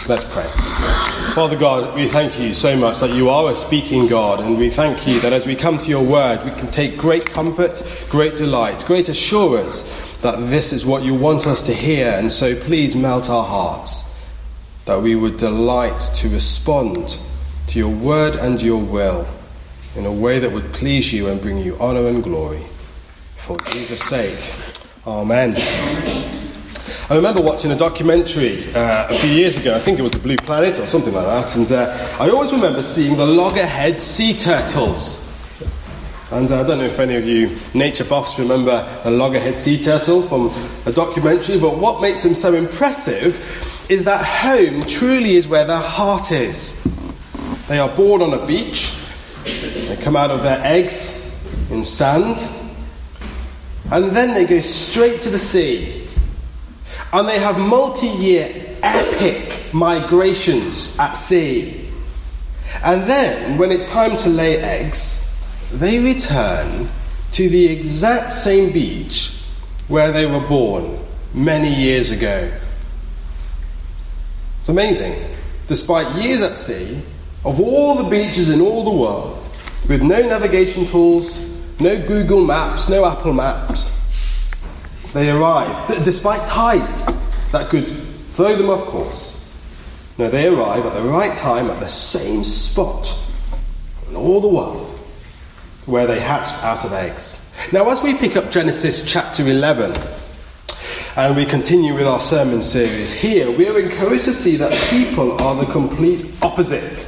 Let's pray. Father God, we thank you so much that you are a speaking God, and we thank you that as we come to your word, we can take great comfort, great delight, great assurance that this is what you want us to hear. And so please melt our hearts, that we would delight to respond to your word and your will in a way that would please you and bring you honour and glory. For Jesus' sake, amen. I remember watching a documentary a few years ago. I think it was The Blue Planet or something like that. And I always remember seeing the loggerhead sea turtles. And I don't know if any of you nature buffs remember a loggerhead sea turtle from a documentary. But what makes them so impressive is that home truly is where their heart is. They are born on a beach. They come out of their eggs in sand. And then they go straight to the sea. And they have multi-year epic migrations at sea. And then, when it's time to lay eggs, they return to the exact same beach where they were born many years ago. It's amazing. Despite years at sea, of all the beaches in all the world, with no navigation tools, no Google Maps, no Apple Maps, they arrived, despite tides that could throw them off course. No, they arrive at the right time at the same spot in all the world where they hatched out of eggs. Now, as we pick up Genesis chapter 11 and we continue with our sermon series here, we are encouraged to see that people are the complete opposite.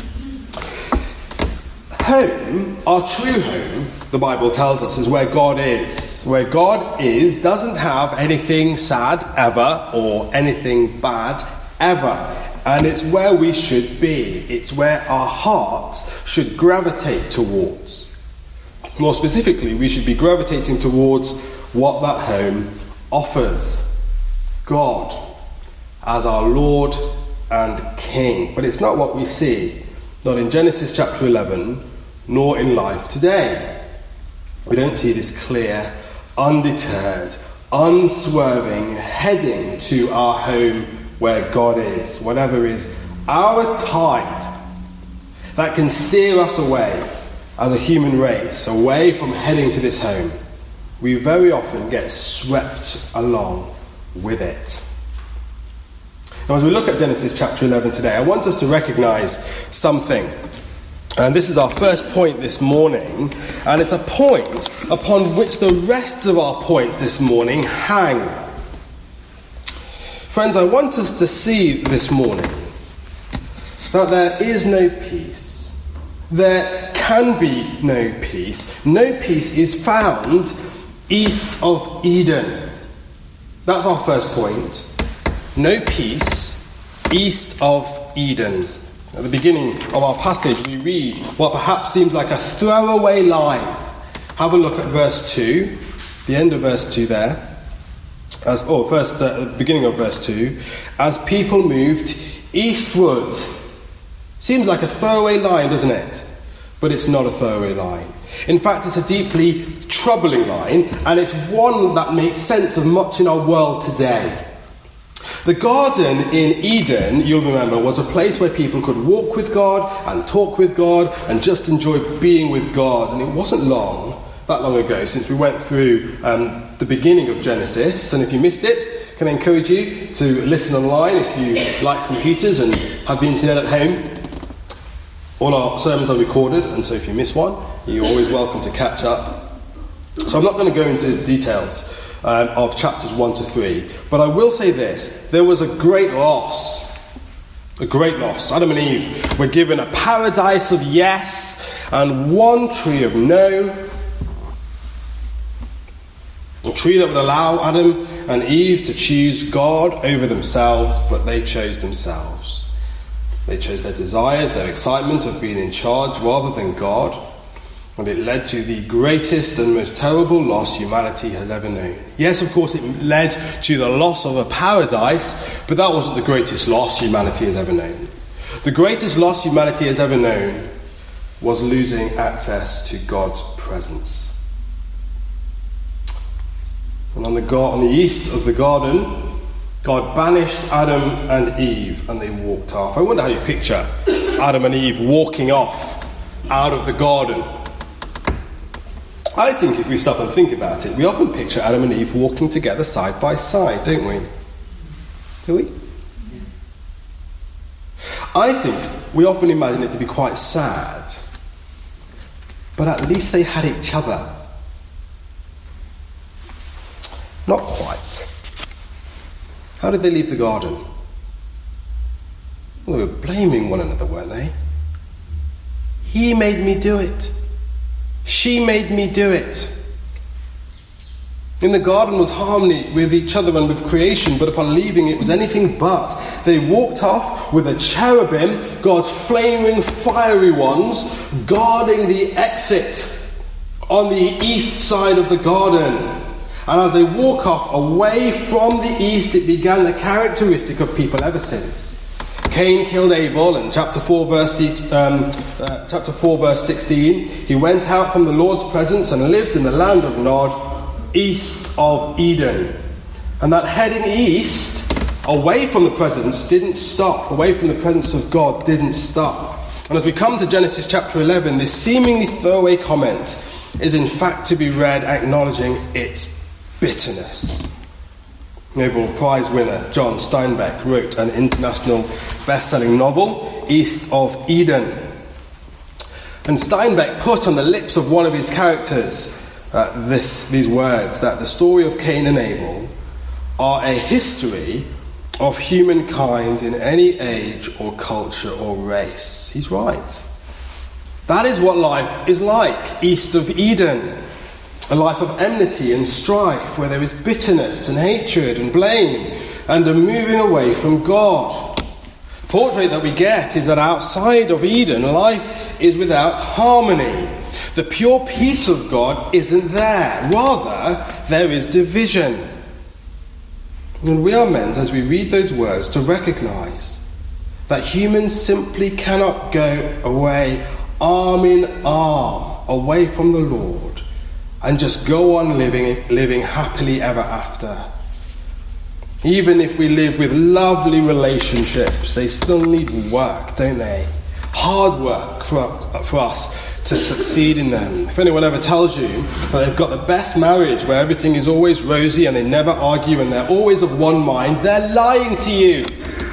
Home, our true home, the Bible tells us, is where God is. Where God is doesn't have anything sad ever or anything bad ever. And it's where we should be. It's where our hearts should gravitate towards. More specifically, we should be gravitating towards what that home offers. God as our Lord and King. But it's not what we see, not in Genesis chapter 11, nor in life today. We don't see this clear, undeterred, unswerving heading to our home where God is, whatever is our tide that can steer us away as a human race, away from heading to this home. We very often get swept along with it. Now, as we look at Genesis chapter 11 today, I want us to recognise something. And this is our first point this morning, and it's a point upon which the rest of our points this morning hang. Friends, I want us to see this morning that there is no peace. There can be no peace. No peace is found east of Eden. That's our first point. No peace east of Eden. At the beginning of our passage, we read what perhaps seems like a throwaway line. Have a look at verse 2, the end of verse 2 there. The beginning of verse 2. As people moved eastward. Seems like a throwaway line, doesn't it? But it's not a throwaway line. In fact, it's a deeply troubling line, and it's one that makes sense of much in our world today. The garden in Eden, you'll remember, was a place where people could walk with God and talk with God and just enjoy being with God. And it wasn't that long ago, since we went through the beginning of Genesis. And if you missed it, can I encourage you to listen online if you like computers and have the internet at home. All our sermons are recorded, and so if you miss one, you're always welcome to catch up. So I'm not going to go into details of chapters 1 to 3. But I will say this. There was a great loss. A great loss. Adam and Eve were given a paradise of yes and one tree of no. A tree that would allow Adam and Eve to choose God over themselves, but they chose themselves. They chose their desires, their excitement of being in charge rather than God. And it led to the greatest and most terrible loss humanity has ever known. Yes, of course, it led to the loss of a paradise, but that wasn't the greatest loss humanity has ever known. The greatest loss humanity has ever known was losing access to God's presence. And on the east of the garden, God banished Adam and Eve and they walked off. I wonder how you picture Adam and Eve walking off out of the garden. I think if we stop and think about it, we often picture Adam and Eve walking together side by side, don't we? Do we? I think we often imagine it to be quite sad, but at least they had each other. Not quite. How did they leave the garden? Well, they were blaming one another, weren't they? He made me do it. She made me do it. In the garden was harmony with each other and with creation, but upon leaving it was anything but. They walked off with a cherubim, God's flaming fiery ones, guarding the exit on the east side of the garden. And as they walk off away from the east, it began the characteristic of people ever since. Cain killed Abel in chapter 4 verse 16. He went out from the Lord's presence and lived in the land of Nod, east of Eden. And that heading east, away from the presence, didn't stop. Away from the presence of God didn't stop. And as we come to Genesis chapter 11, this seemingly throwaway comment is in fact to be read acknowledging its bitterness. Nobel Prize winner John Steinbeck wrote an international best-selling novel, East of Eden. And Steinbeck put on the lips of one of his characters these words, that the story of Cain and Abel are a history of humankind in any age or culture or race. He's right. That is what life is like, east of Eden. A life of enmity and strife, where there is bitterness and hatred and blame and a moving away from God. The portrait that we get is that outside of Eden, life is without harmony. The pure peace of God isn't there. Rather, there is division. And we are meant, as we read those words, to recognise that humans simply cannot go away arm in arm away from the Lord and just go on living happily ever after. Even if we live with lovely relationships, they still need work, don't they? Hard work for us to succeed in them. If anyone ever tells you that they've got the best marriage where everything is always rosy and they never argue and they're always of one mind, they're lying to you.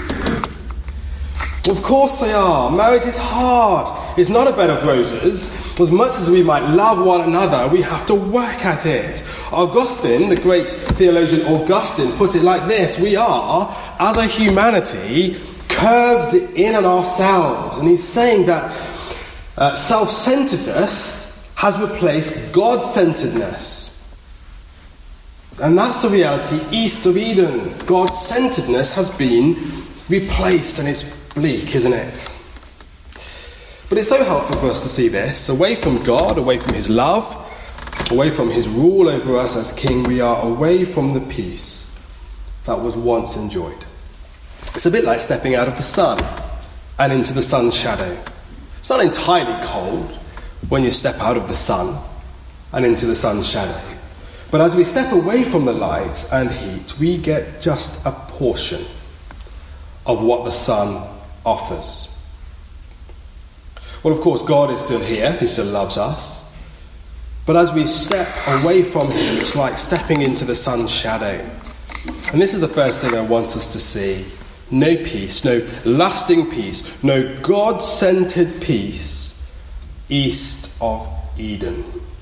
Of course they are. Marriage is hard. It's not a bed of roses. As much as we might love one another, we have to work at it. Augustine, the great theologian Augustine, put it like this: we are, as a humanity, curved in on ourselves. And he's saying that self-centeredness has replaced God-centeredness. And that's the reality east of Eden. God-centeredness has been replaced, and it's bleak, isn't it? But it's so helpful for us to see this. Away from God, away from his love, away from his rule over us as king, we are away from the peace that was once enjoyed. It's a bit like stepping out of the sun and into the sun's shadow. It's not entirely cold when you step out of the sun and into the sun's shadow. But as we step away from the light and heat, we get just a portion of what the sun offers. Well, of course, God is still here. He still loves us. But as we step away from him, it's like stepping into the sun's shadow. And this is the first thing I want us to see. No peace, no lasting peace, no God-centered peace east of Eden.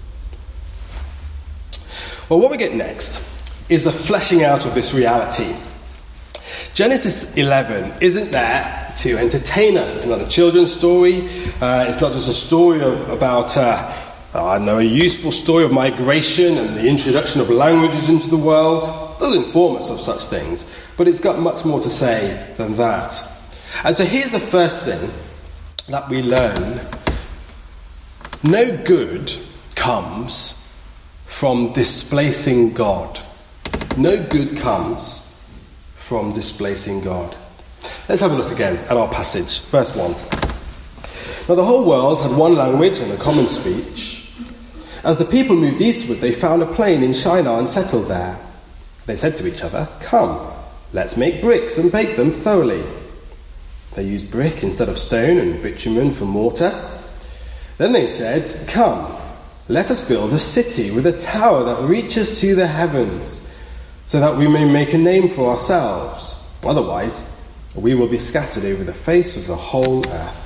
Well, what we get next is the fleshing out of this reality. Genesis 11 isn't there to entertain us. It's not a children's story. It's not just a story about a useful story of migration and the introduction of languages into the world. It does inform us of such things, but it's got much more to say than that. And so here's the first thing that we learn. No good comes from displacing God. No good comes from displacing God. Let's have a look again at our passage. Verse 1. Now the whole world had one language and a common speech. As the people moved eastward, they found a plain in Shinar and settled there. They said to each other, "Come, let's make bricks and bake them thoroughly. They used brick instead of stone and bitumen for mortar. Then they said, come, let us build a city with a tower that reaches to the heavens, so that we may make a name for ourselves. Otherwise, we will be scattered over the face of the whole earth.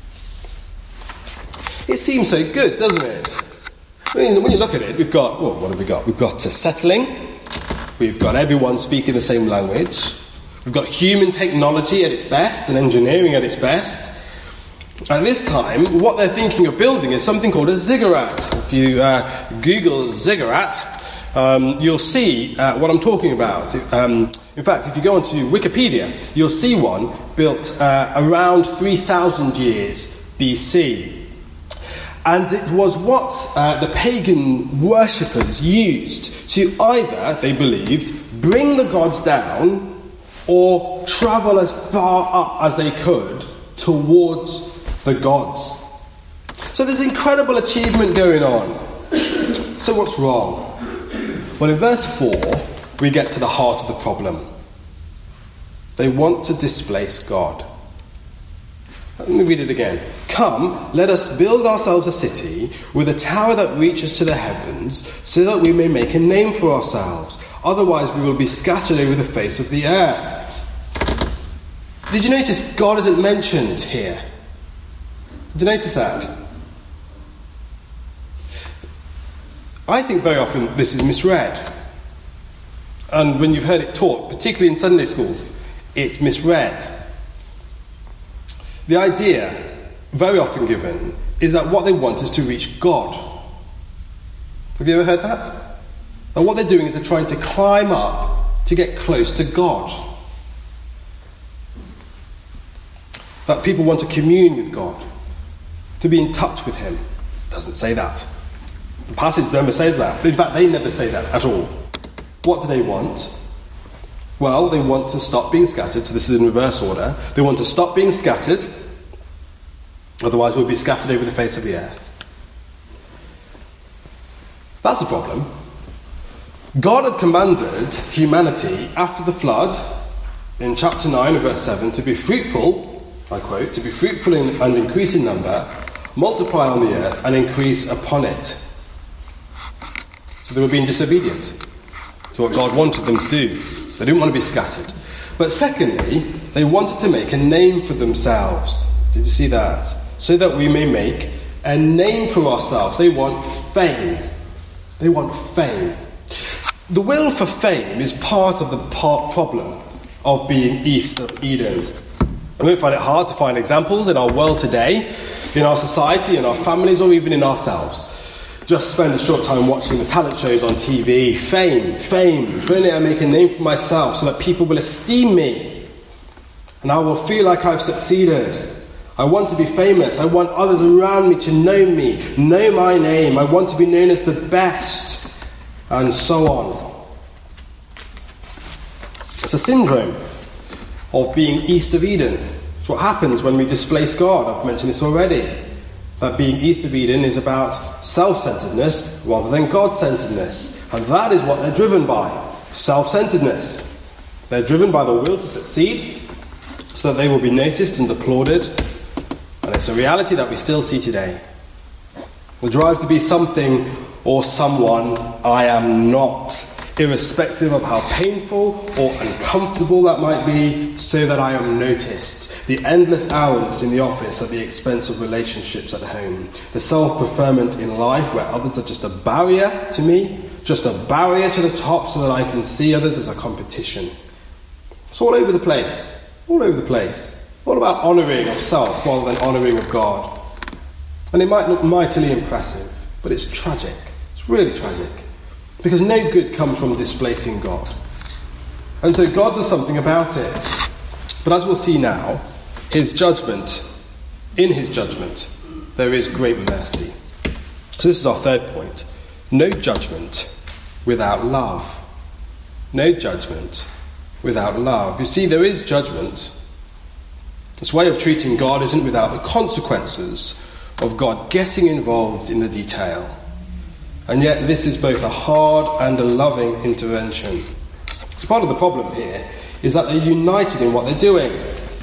It seems so good, doesn't it? I mean, when you look at it, we've got, well, what have we got? We've got settling. We've got everyone speaking the same language. We've got human technology at its best and engineering at its best. At this time, what they're thinking of building is something called a ziggurat. If you Google ziggurat, you'll see what I'm talking about. In fact, if you go onto Wikipedia, you'll see one built around 3,000 years BC. And it was what the pagan worshippers used to either, they believed, bring the gods down or travel as far up as they could towards the gods. So there's incredible achievement going on. So what's wrong? Well, in verse 4, we get to the heart of the problem. They want to displace God. Let me read it again. Come, let us build ourselves a city with a tower that reaches to the heavens, so that we may make a name for ourselves. Otherwise we will be scattered over the face of the earth. Did you notice God isn't mentioned here? Did you notice that? I think very often this is misread. And when you've heard it taught, particularly in Sunday schools, it's misread. The idea, very often given, is that what they want is to reach God. Have you ever heard that? And what they're doing is they're trying to climb up to get close to God. That people want to commune with God, to be in touch with Him. It doesn't say that. The passage never says that. In fact, they never say that at all. What do they want? Well, they want to stop being scattered. So this is in reverse order. They want to stop being scattered. Otherwise we'll be scattered over the face of the earth. That's a problem. God had commanded humanity after the flood, in chapter 9 and verse 7, to be fruitful, I quote, to be fruitful and increase in number, multiply on the earth and increase upon it. So they were being disobedient to what God wanted them to do. They didn't want to be scattered. But secondly, they wanted to make a name for themselves. Did you see that? So that we may make a name for ourselves. They want fame. They want fame. The will for fame is part of the problem of being east of Eden. I won't find it hard to find examples in our world today, in our society, in our families, or even in ourselves. Just spend a short time watching the talent shows on TV. Fame. If only I make a name for myself so that people will esteem me. And I will feel like I've succeeded. I want to be famous. I want others around me to know my name. I want to be known as the best. And so on. It's a syndrome of being east of Eden. It's what happens when we displace God. I've mentioned this already. That being east of Eden is about self-centeredness rather than God-centeredness. And that is what they're driven by. Self-centeredness. They're driven by the will to succeed so that they will be noticed and applauded. And it's a reality that we still see today. The drive to be something or someone I am not, irrespective of how painful or uncomfortable that might be, so that I am noticed. The endless hours in the office at the expense of relationships at home. The self-preferment in life where others are just a barrier to me, just a barrier to the top so that I can see others as a competition. It's all over the place. All over the place. All about honouring of self rather than honouring of God. And it might look mightily impressive, but it's tragic. It's really tragic. Because no good comes from displacing God. And so God does something about it. But as we'll see now, in his judgment, there is great mercy. So this is our third point. No judgment without love. No judgment without love. You see, there is judgment. This way of treating God isn't without the consequences of God getting involved in the detail. And yet this is both a hard and a loving intervention. So part of the problem here is that they're united in what they're doing.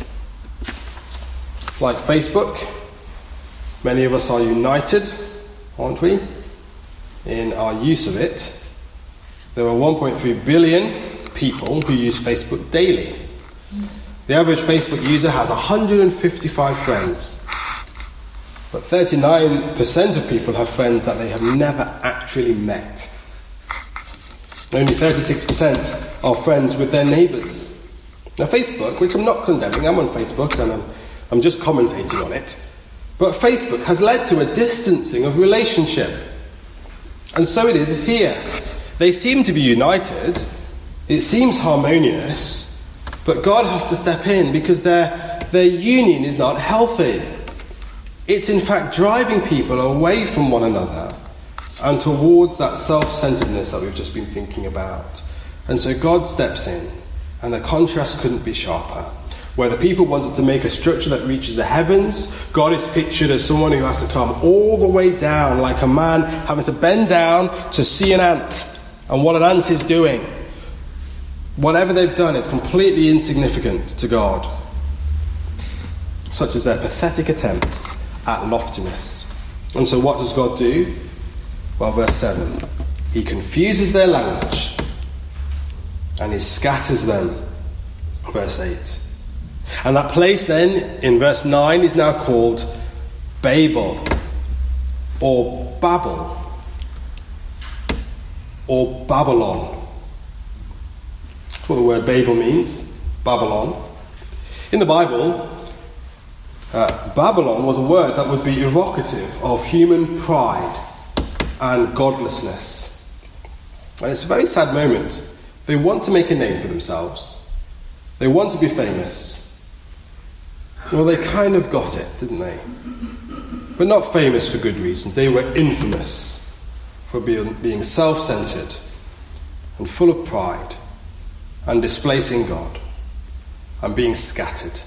Like Facebook, many of us are united, aren't we, in our use of it. There are 1.3 billion people who use Facebook daily. The average Facebook user has 155 friends. But 39% of people have friends that they have never actually met. Only 36% are friends with their neighbours. Now Facebook, which I'm not condemning, I'm on Facebook and I'm just commentating on it, but Facebook has led to a distancing of relationship. And so it is here. They seem to be united, it seems harmonious, but God has to step in because their union is not healthy. It's in fact driving people away from one another and towards that self-centeredness that we've just been thinking about. And so God steps in, and the contrast couldn't be sharper. Where the people wanted to make a structure that reaches the heavens, God is pictured as someone who has to come all the way down, like a man having to bend down to see an ant, and what an ant is doing. Whatever they've done is completely insignificant to God. Such as their pathetic attempt at loftiness. And so what does God do? Well, verse 7. He confuses their language and he scatters them. Verse 8. And that place then, in verse 9, is now called Babel, or Babel, or Babylon. That's what the word Babel means, Babylon. In the Bible, Babylon was a word that would be evocative of human pride and godlessness. And it's a very sad moment. They want to make a name for themselves. They want to be famous. Well, they kind of got it, didn't they? But not famous for good reasons. They were infamous for being self-centered and full of pride and displacing God and being scattered.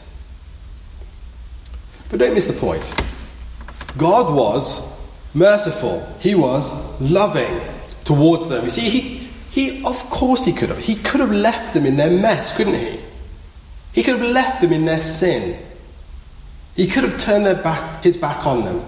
But don't miss the point. God was merciful. He was loving towards them. You see, he of course he could have. He could have left them in their mess, couldn't he? He could have left them in their sin. He could have turned his back on them.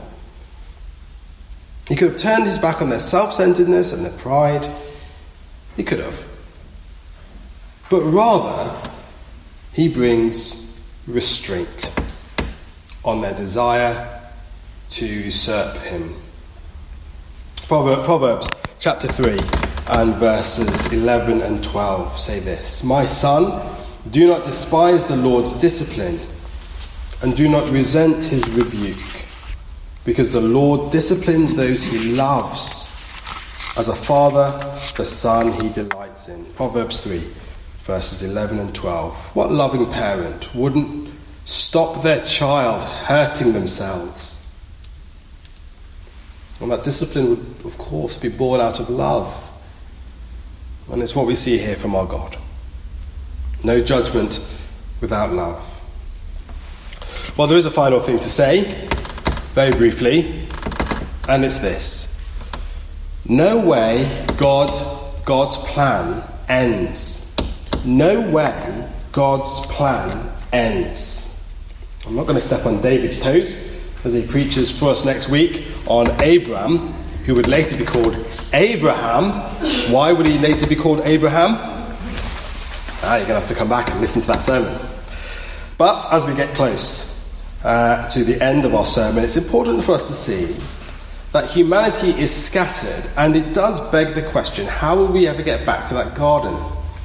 He could have turned his back on their self-centeredness and their pride. He could have. But rather, he brings restraint on their desire to usurp him. Proverbs chapter 3 and verses 11 and 12 say this: My son, do not despise the Lord's discipline, and do not resent his rebuke, because the Lord disciplines those he loves. As a father, the son he delights in. Proverbs 3, verses 11 and 12. What loving parent wouldn't stop their child hurting themselves? And that discipline would, of course, be born out of love. And it's what we see here from our God. No judgment without love. Well, there is a final thing to say, very briefly, and it's this. No way God's plan ends. No way God's plan ends. I'm not going to step on David's toes as he preaches for us next week on Abram, who would later be called Abraham. Why would he later be called Abraham? You're going to have to come back and listen to that sermon. But as we get close to the end of our sermon, it's important for us to see that humanity is scattered, and it does beg the question, how will we ever get back to that garden?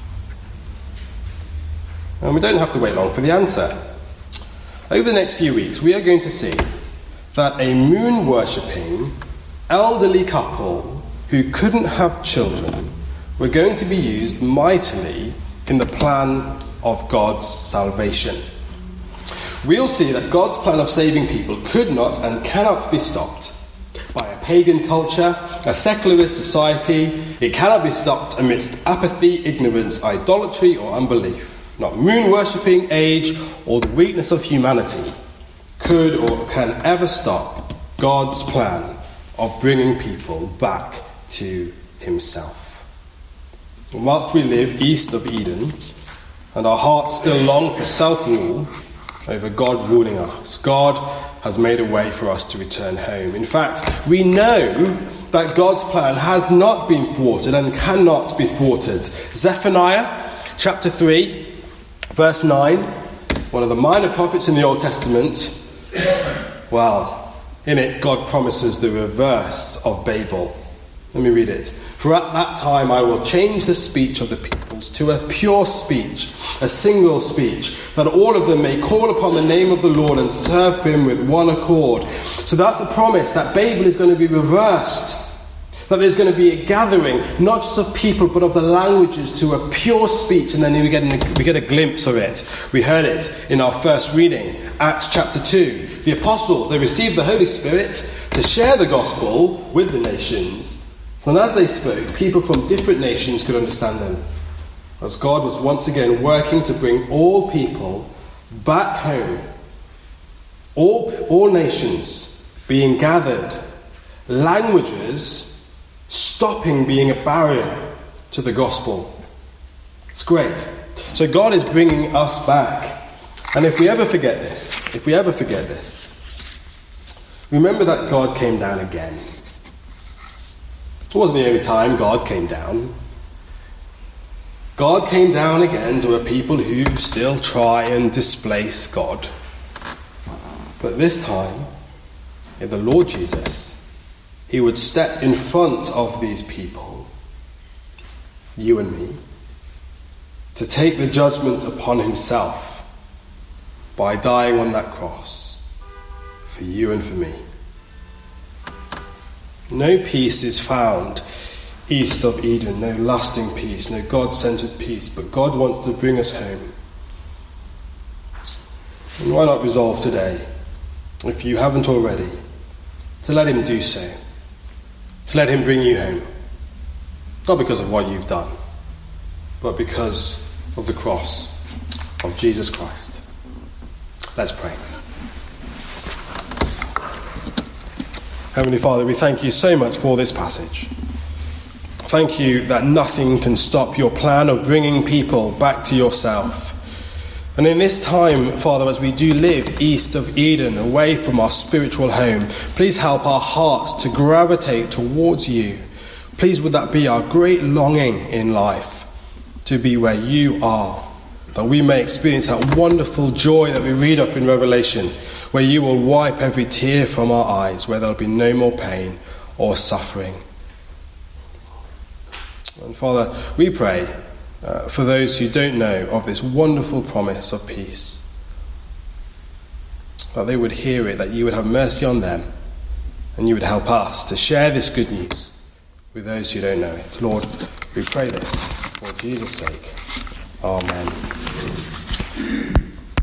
And we don't have to wait long for the answer. Over the next few weeks, we are going to see that a moon-worshipping elderly couple who couldn't have children were going to be used mightily in the plan of God's salvation. We'll see that God's plan of saving people could not and cannot be stopped by a pagan culture, a secularist society. It cannot be stopped amidst apathy, ignorance, idolatry, or unbelief. Not moon-worshipping age or the weakness of humanity could or can ever stop God's plan of bringing people back to himself. And whilst we live east of Eden, And our hearts still long for self-rule over God ruling us. God has made a way for us to return home. In fact, we know that God's plan has not been thwarted and cannot be thwarted. Zephaniah chapter 3, verse 9, one of the minor prophets in the Old Testament. Well, in it, God promises the reverse of Babel. Let me read it. For at that time I will change the speech of the peoples to a pure speech, a single speech, that all of them may call upon the name of the Lord and serve him with one accord. So that's the promise, that Babel is going to be reversed. That there's going to be a gathering, not just of people, but of the languages to a pure speech. And then we get a glimpse of it. We heard it in our first reading, Acts chapter 2. The apostles, they received the Holy Spirit to share the gospel with the nations. And as they spoke, people from different nations could understand them. As God was once again working to bring all people back home. All nations being gathered. Languages stopping being a barrier to the gospel. It's great. So God is bringing us back. And if we ever forget this, remember that God came down again. It wasn't the only time God came down. God came down again to a people who still try and displace God. But this time, in the Lord Jesus, he would step in front of these people, you and me, to take the judgment upon himself by dying on that cross for you and for me. No peace is found east of Eden, no lasting peace, no God-centered peace, but God wants to bring us home. And why not resolve today, if you haven't already, to let him do so, to let him bring you home, not because of what you've done, but because of the cross of Jesus Christ. Let's pray. Heavenly Father, we thank you so much for this passage. Thank you that nothing can stop your plan of bringing people back to yourself. And in this time, Father, as we do live east of Eden, away from our spiritual home, please help our hearts to gravitate towards you. Please would that be our great longing in life, to be where you are, that we may experience that wonderful joy that we read of in Revelation, where you will wipe every tear from our eyes, where there will be no more pain or suffering. And Father, we pray for those who don't know of this wonderful promise of peace, that they would hear it, that you would have mercy on them, and you would help us to share this good news with those who don't know it. Lord, we pray this for Jesus' sake. Amen.